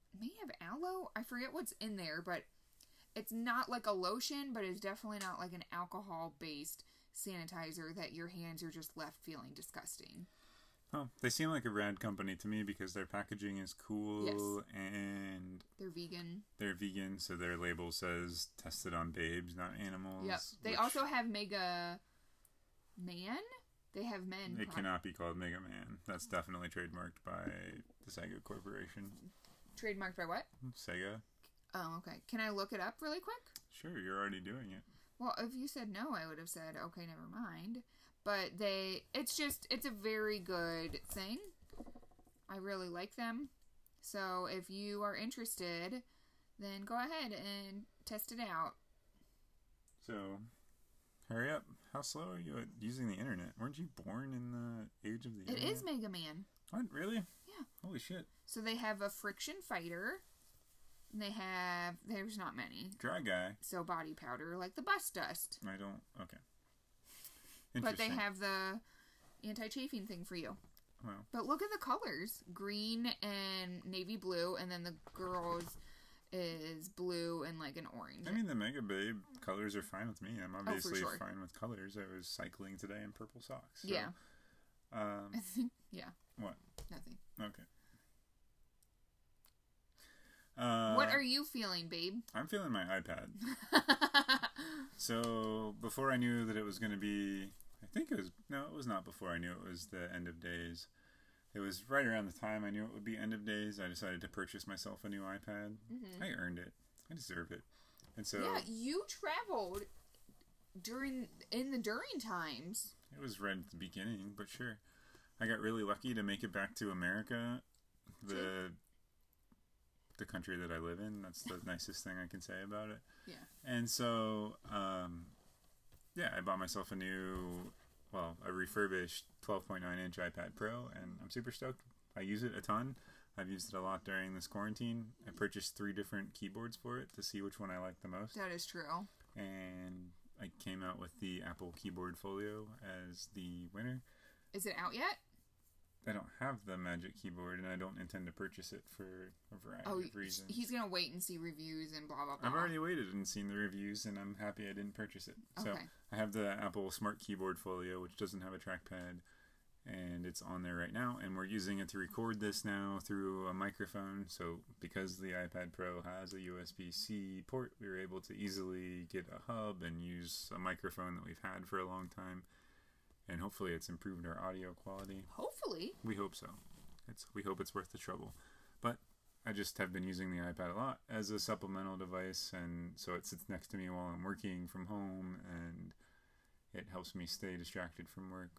may have aloe. I forget what's in there, but it's not like a lotion, but it's definitely not like an alcohol-based sanitizer that your hands are just left feeling disgusting. Oh, they seem like a rad company to me because their packaging is cool Yes. and They're vegan. they're vegan, so their label says tested on babes, not animals. Yep. They which also have Mega Man. They have men. It pro- cannot be called Mega Man. That's definitely trademarked by the Sega Corporation. Trademarked by what? Sega? Oh, okay. Can I look it up really quick? Sure, you're already doing it. Well, if you said no, I would have said, okay, never mind. But they, it's just, it's a very good thing. I really like them. So if you are interested, then go ahead and test it out. So, hurry up. How slow are you at using the internet? Weren't you born in the age of the It internet? is Mega Man. What? Really? Yeah. Holy shit. So they have a friction fighter. And they have, there's not many. Dry guy. So body powder, like the bus dust. I don't, okay. But they Interesting. have the anti-chafing thing for you. Wow. But look at the colors. Green and navy blue, and then the girls is blue and like an orange. I mean, the Mega Babe colors are fine with me. I'm Oh, for obviously sure. fine with colors. I was cycling today in purple socks. So, Yeah. Um, I think, yeah. What? Nothing. Okay. Uh, What are you feeling, babe? I'm feeling my iPad. So before I knew that it was going to be, I think it was, no, it was not before I knew it was the end of days. It was right around the time I knew it would be end of days. I decided to purchase myself a new iPad. Mhm. I earned it. I deserve it. And so Yeah, you traveled during in the during times. it was right at the beginning, but sure. I got really lucky to make it back to America, the the country that I live in. That's the nicest thing I can say about it. Yeah. And so, um, yeah, I bought myself a new, well, a refurbished twelve point nine inch iPad Pro, and I'm super stoked. I use it a ton. I've used it a lot during this quarantine. I purchased three different keyboards for it to see which one I like the most. That is true. And I came out with the Apple Keyboard Folio as the winner. Is it out yet? I don't have the Magic Keyboard, and I don't intend to purchase it for a variety Oh, of reasons. he's gonna wait and see reviews and blah blah blah. I've already waited and seen the reviews, and I'm happy I didn't purchase it. So Okay. I have the Apple Smart Keyboard Folio, which doesn't have a trackpad, and it's on there right now. And we're using it to record this now through a microphone. So because the iPad Pro has a U S B C port, we were able to easily get a hub and use a microphone that we've had for a long time. And hopefully it's improved our audio quality. Hopefully. We hope so. It's we hope it's worth the trouble. But I just have been using the iPad a lot as a supplemental device, and so it sits next to me while I'm working from home, and it helps me stay distracted from work.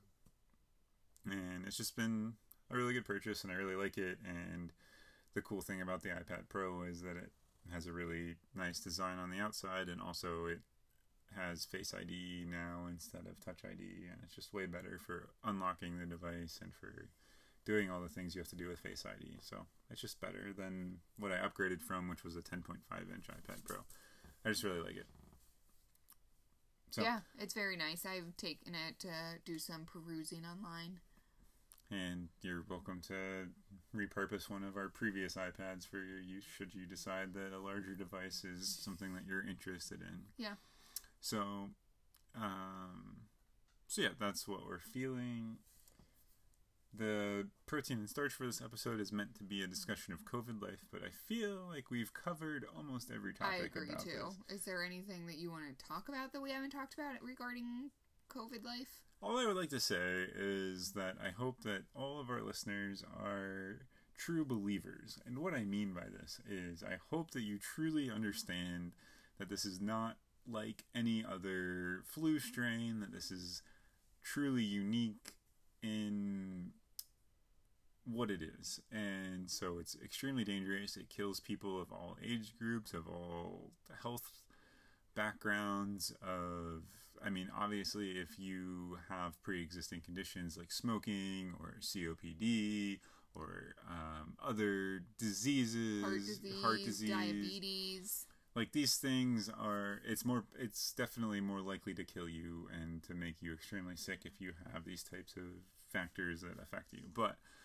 And it's just been a really good purchase, and I really like it. And the cool thing about the iPad Pro is that it has a really nice design on the outside, and also it has Face I D now instead of Touch I D, and it's just way better for unlocking the device and for doing all the things you have to do with Face I D. So it's just better than what I upgraded from, which was a ten point five inch iPad Pro. I just really like it. So, Yeah, it's very nice. I've taken it to do some perusing online. and you're welcome to repurpose one of our previous iPads for your use should you decide that a larger device is something that you're interested in. Yeah. So, um, so yeah, that's what we're feeling. The protein and starch for this episode is meant to be a discussion of COVID life, but I feel like we've covered almost every topic I agree about too. this. Is there anything that you want to talk about that we haven't talked about regarding COVID life? All I would like to say is that I hope that all of our listeners are true believers. And what I mean by this is I hope that you truly understand that this is not like any other flu strain, that this is truly unique in what it is. And so it's extremely dangerous. It kills people of all age groups, of all health backgrounds, of, I mean, obviously if you have pre-existing conditions like smoking or C O P D or um, other diseases, Heart disease, heart disease, diabetes. like these things are, it's more, it's definitely more likely to kill you and to make you extremely sick if you have these types of factors that affect you. But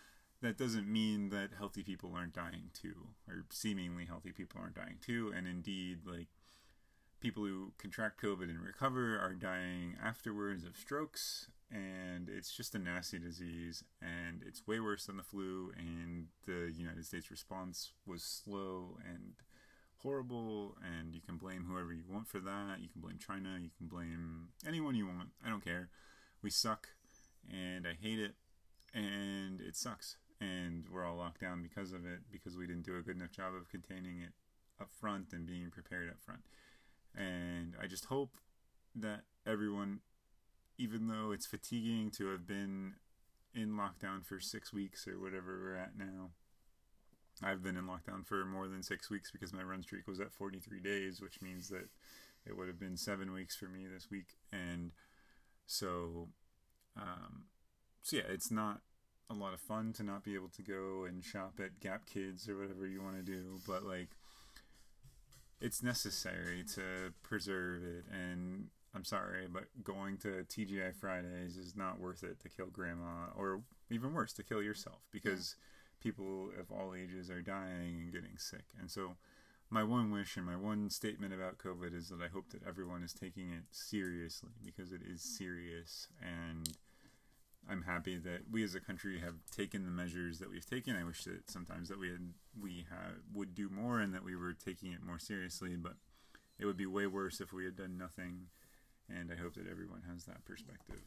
that doesn't mean that healthy people aren't dying too, or seemingly healthy people aren't dying too. And indeed, like, people who contract COVID and recover are dying afterwards of strokes, and it's just a nasty disease, and it's way worse than the flu, and the United States response was slow and horrible, and you can blame whoever you want for that. You can blame China, you can blame anyone you want. I don't care. We suck, and I hate it, and it sucks, and we're all locked down because of it, because we didn't do a good enough job of containing it up front and being prepared up front. And I just hope that everyone, even though it's fatiguing to have been in lockdown for six weeks or whatever we're at now, I've been in lockdown for more than six weeks because my run streak was at forty-three days, which means that it would have been seven weeks for me this week. And so, um, so yeah, it's not a lot of fun to not be able to go and shop at Gap Kids or whatever you want to do, but like, it's necessary to preserve it. And I'm sorry, but going to T G I Fridays is not worth it to kill grandma, or even worse, to kill yourself, because people of all ages are dying and getting sick. And so my one wish and my one statement about COVID is that I hope that everyone is taking it seriously, because it is serious. And I'm happy that we as a country have taken the measures that we've taken. I wish that sometimes that we had we had, would do more, and that we were taking it more seriously, but it would be way worse if we had done nothing. And I hope that everyone has that perspective.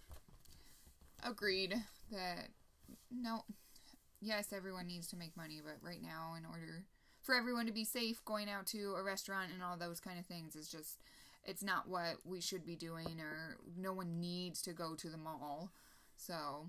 Agreed. That no, yes, everyone needs to make money, but right now, in order for everyone to be safe, going out to a restaurant and all those kind of things is just, it's not what we should be doing, or no one needs to go to the mall. So,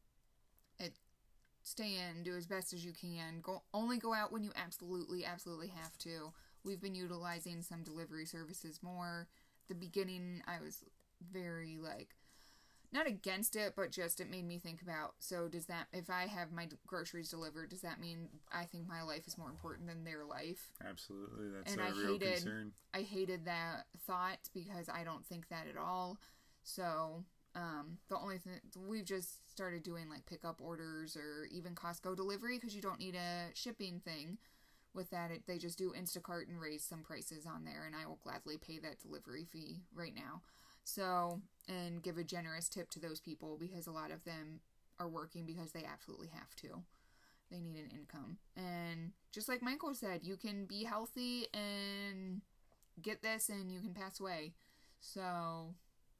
it stay in, do as best as you can. Go only go out when you absolutely, absolutely have to. We've been utilizing some delivery services more. The beginning, I was very like, not against it, but just it made me think about, so does that, if I have my groceries delivered, does that mean I think my life is more important than their life? Absolutely, that's and a I real hated, concern. I hated that thought, because I don't think that at all. So, um, the only thing, we've just started doing like pickup orders, or even Costco delivery, because you don't need a shipping thing. With that, it, they just do Instacart and raise some prices on there, and I will gladly pay that delivery fee right now. So, and give a generous tip to those people, because a lot of them are working because they absolutely have to. They need an income. And just like Michael said, you can be healthy and get this and you can pass away. So,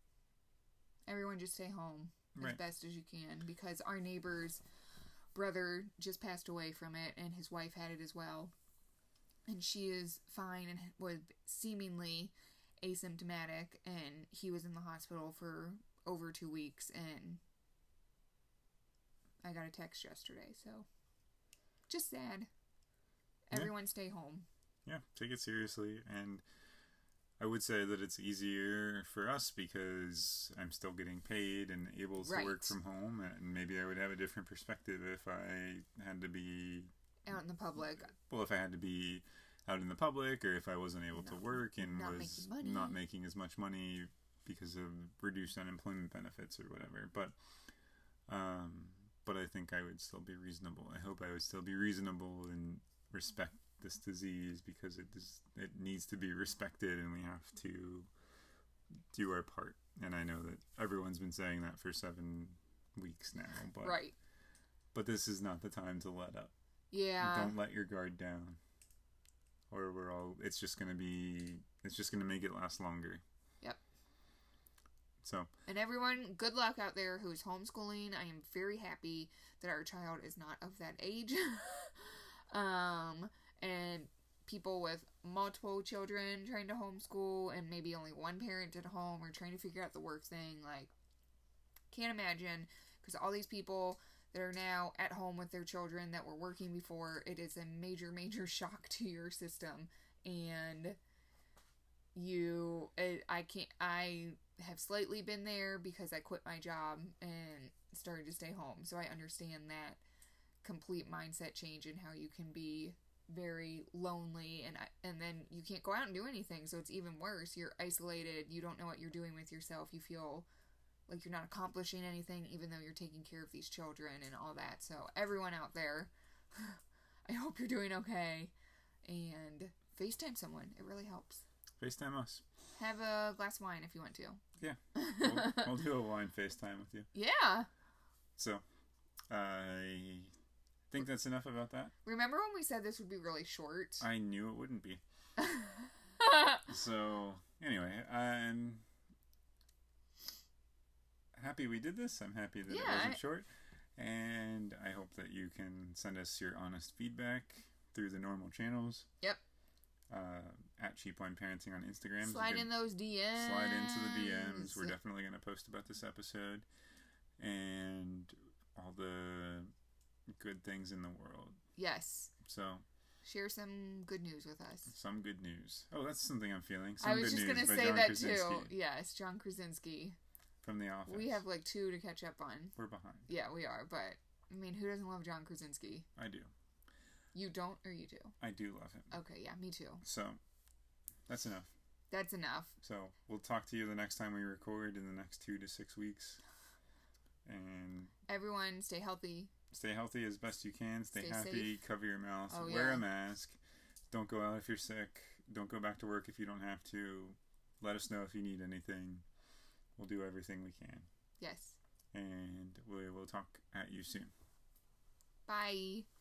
everyone just stay home right. as best as you can, because our neighbor's brother just passed away from it, and his wife had it as well. And she is fine and was seemingly asymptomatic, and he was in the hospital for over two weeks, and I got a text yesterday, so just sad. Everyone yeah. stay home. Yeah, take it seriously. And I would say that it's easier for us because I'm still getting paid and able to right. work from home, and maybe I would have a different perspective if I had to be out in the public. Well, if I had to be out in the public, or if I wasn't able not, to work and not was making not making as much money because of reduced unemployment benefits or whatever. But um, but I think I would still be reasonable. I hope I would still be reasonable and respect this disease, because it is, it needs to be respected, and we have to do our part. And I know that everyone's been saying that for seven weeks now, but right. But this is not the time to let up. Yeah. Don't let your guard down, or we're all. It's just gonna be. It's just gonna make it last longer. Yep. So. And everyone, good luck out there who's homeschooling. I am very happy that our child is not of that age. um. And people with multiple children trying to homeschool, and maybe only one parent at home, or trying to figure out the work thing, like, can't imagine, because all these people that are now at home with their children that were working before, it is a major, major shock to your system, and you, it, I can't, I have slightly been there because I quit my job and started to stay home, so I understand that complete mindset change in how you can be very lonely, and and then you can't go out and do anything, so it's even worse. You're isolated, you don't know what you're doing with yourself, you feel like you're not accomplishing anything, even though you're taking care of these children and all that. So everyone out there, I hope you're doing okay. And FaceTime someone. It really helps. FaceTime us. Have a glass of wine if you want to. Yeah. We'll, we'll do a wine FaceTime with you. Yeah. So, I think that's enough about that. Remember when we said this would be really short? I knew it wouldn't be. So, anyway, I'm happy we did this. I'm happy that yeah, it wasn't I... short. And I hope that you can send us your honest feedback through the normal channels. Yep. Uh, at Cheap Wine Parenting on Instagram. Slide in those D Ms. Slide into the D Ms. We're definitely going to post about this episode and all the good things in the world. Yes. So share some good news with us. Some good news. Oh, that's something I'm feeling. Some I was good just news going to by say John that Krasinski too. Yes, John Krasinski. From The Office. We have like two to catch up on. We're behind. Yeah, we are. But, I mean, who doesn't love John Krasinski? I do. You don't or you do? I do love him. Okay, yeah, me too. So, that's enough. That's enough. So, we'll talk to you the next time we record in the next two to six weeks. And everyone, stay healthy. Stay healthy as best you can. Stay, Stay happy. safe. Cover your mouth. Oh, wear yeah. a mask. Don't go out if you're sick. Don't go back to work if you don't have to. Let us know if you need anything. We'll do everything we can. Yes. And we will talk at you soon. Bye.